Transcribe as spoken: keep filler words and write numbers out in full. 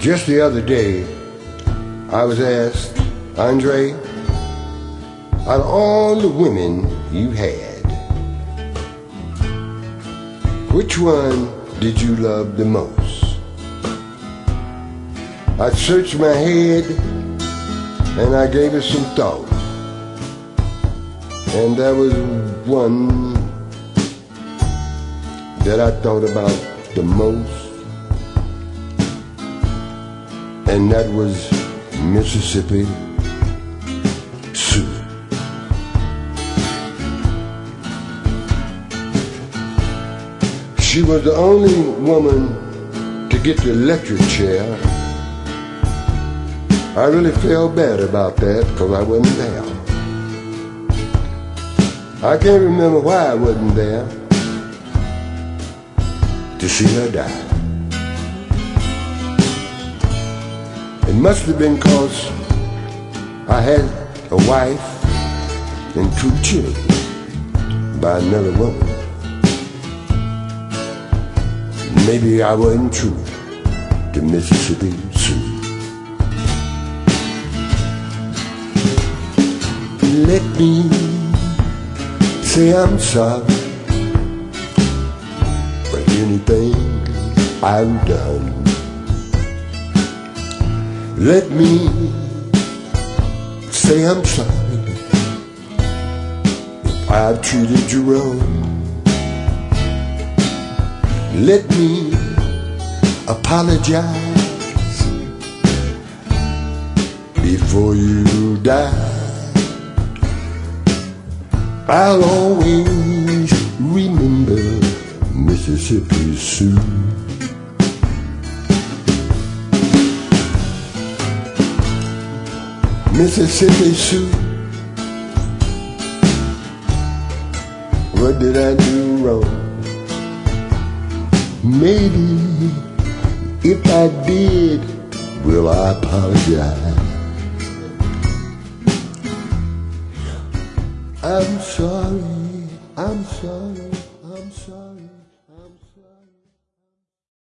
Just the other day, I was asked, Andre, out of all the women you had, which one did you love the most? I searched my head and I gave it some thought, and there was one that I thought about the most, and that was Mississippi Sue. She was the only woman to get the electric chair. I really felt bad about that because I wasn't there. I can't remember why I wasn't there to see her die. It must have been because I had a wife and two children by another woman. Maybe I wasn't true to Mississippi Sue. Let me say I'm sorry for anything I've done. Let me say I'm sorry if I've treated you wrong. Let me apologize before you die. I'll always remember Mississippi Sue. Mississippi Sue, what did I do wrong? Maybe if I did, will I apologize? I'm sorry, I'm sorry.